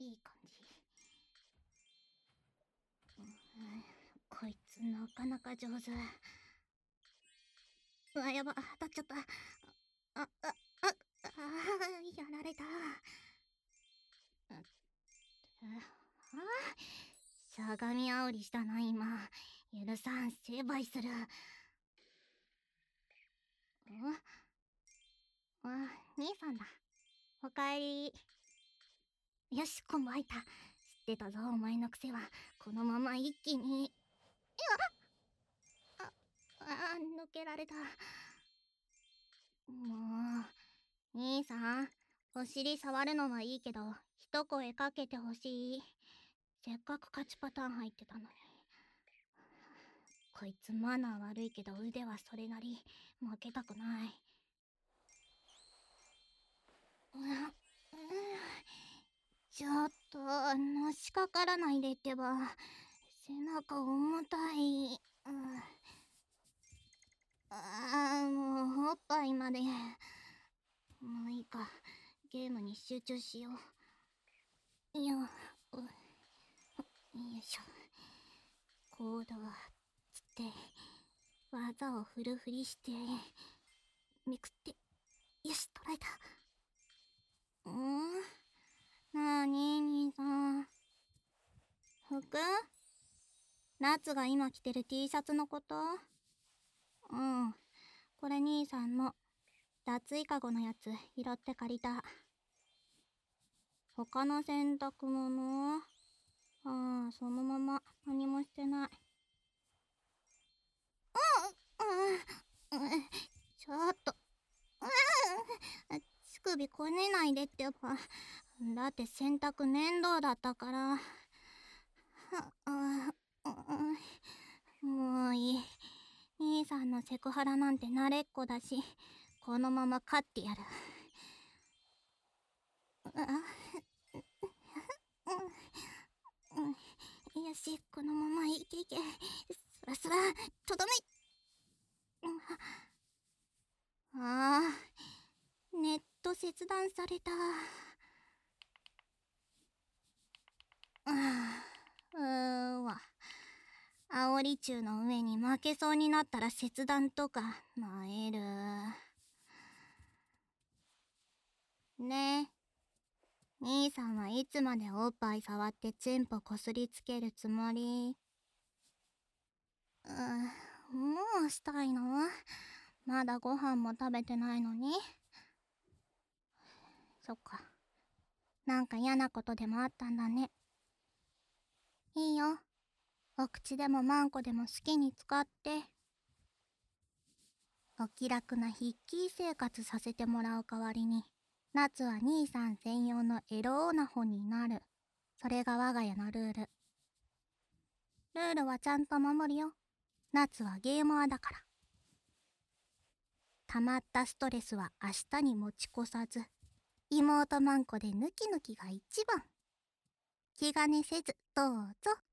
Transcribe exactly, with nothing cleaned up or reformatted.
いい感じ。うん、こいつなかなか上手。うわ、やば、当たっちゃった。あ、あ、あ、あ、あー、やられた。あ、あ、しゃがみあおりしたな、今。許さん、成敗する。あ、あ、兄さんだ。おかえり。よし、コンボ入った。知ってたぞ、お前の癖は。このまま一気に。あ、あ、抜けられた。もう、兄さん、お尻触るのはいいけど、一声かけてほしい。せっかく勝ちパターン入ってたのに。こいつマナー悪いけど腕はそれなり。負けたくない。う、うん、ちょっと、のしかからないでってば。背中重たい。うん、あー、もう、おっぱいまで。もういいか。ゲームに集中しよう。よ、う、よいしょ。コードは、つって、技を振るふりして、めくって、よし、捉えた。んー、なーに、兄さん。服？夏が今着てる T シャツのこと？うん。これ兄さんの脱衣かごのやつ拾って借りた。他の洗濯物？ああ、そのまま何もしてない。うん、うん、うん、ちょっと、うん、乳首こねないでってば。だって洗濯面倒だったから。あ、うん、もういい。兄さんのセクハラなんて慣れっこだし、このまま勝ってやる。あ、うん、うん、よし、このままいけいけ。そらそら、とどめ。ああ、ネット切断された。ああ、うーわ。煽り中の上に負けそうになったら切断とか、なえる。ねえ。兄さんはいつまでおっぱい触ってチンポこすりつけるつもり？うー、もうしたいの？まだご飯も食べてないのに。そっか。なんか嫌なことでもあったんだね。いいよ。お口でもマンコでも好きに使って。お気楽なヒッキー生活させてもらう代わりに、夏は兄さん専用のエローな本になる。それが我が家のルール。ルールはちゃんと守るよ。夏はゲーマーだから。溜まったストレスは明日に持ち越さず、妹マンコでヌキヌキが一番。気兼ねせずどうぞ。